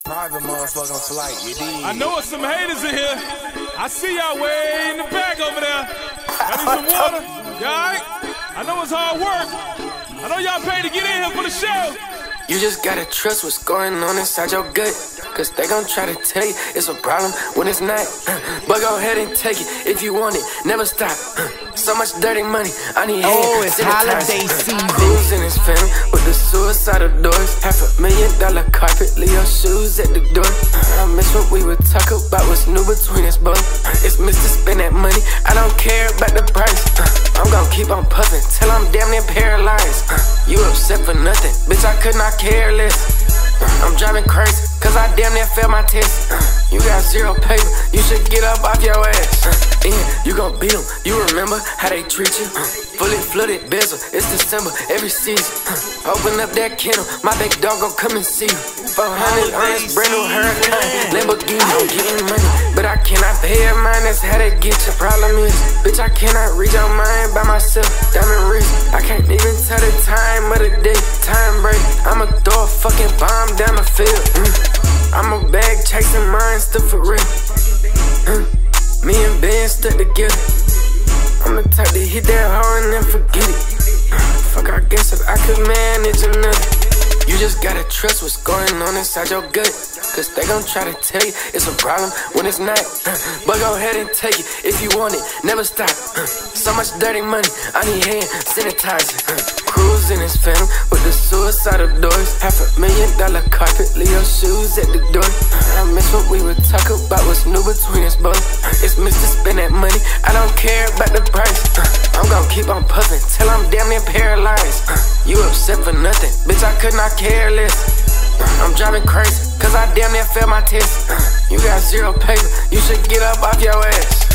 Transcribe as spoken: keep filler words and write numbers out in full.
Private motherfucking flight, you dig? I know it's some haters in here. I see y'all way in the back over there. I need some water. Y'all alright? I know it's hard work. I know y'all paid to get in here for the show. You just gotta trust what's going on inside your gut, cause they gon' try to tell you it's a problem when it's not. But go ahead and take it if you want it, never stop. So much dirty money, I need Oh, hand it's holiday season. Who's in his family with the suicidal doors? Half a million dollar carpet, leave your shoes at the door. I miss what we would talk about, what's new between us both. It's Mister Spend that money, I don't care about the price. I'm gon' keep on puffin' till I'm damn near paralyzed. You upset for nothing, bitch, I could not care less. I'm driving crazy, cause I damn near failed my test. You got zero paper, you should get up off your ass. And you gon' beat them, you remember how they treat you. Fully flooded bezel, it's December, every season. Open up that kennel, my big dog gon' come and see you. four hundred on this brand new Hurricane, Lamborghini, I'm getting money, but I cannot pay it mine, that's how they get you. Problem is, bitch, I cannot read your mind by myself. Diamond wrist, I can't even tell the time of the day. Time break, I'ma throw a fucking bomb down the field. Mm. I'm a bag chasing mine, still for real. Mm. Me and Ben stuck together. I'm the type to hit that hard and then forget it. Fuck, I guess if I could manage another. You just gotta trust what's going on inside your gut, cause they gon' try to tell you it's a problem when it's not. But go ahead and take it if you want it, never stop. So much dirty money, I need hand sanitizer. Cruise in his family with the suicidal doors. Half a million dollar carpet, leave your shoes at the door. I miss what we would talk about, what's new between us both. It's Mister Spend that money, I don't care about the price. I'm gon' keep on puffin' till I'm damn near paralyzed. You upset for nothing, bitch, I could not care less. I'm driving crazy, cause I damn near failed my test. You got zero paper, you should get up off your ass.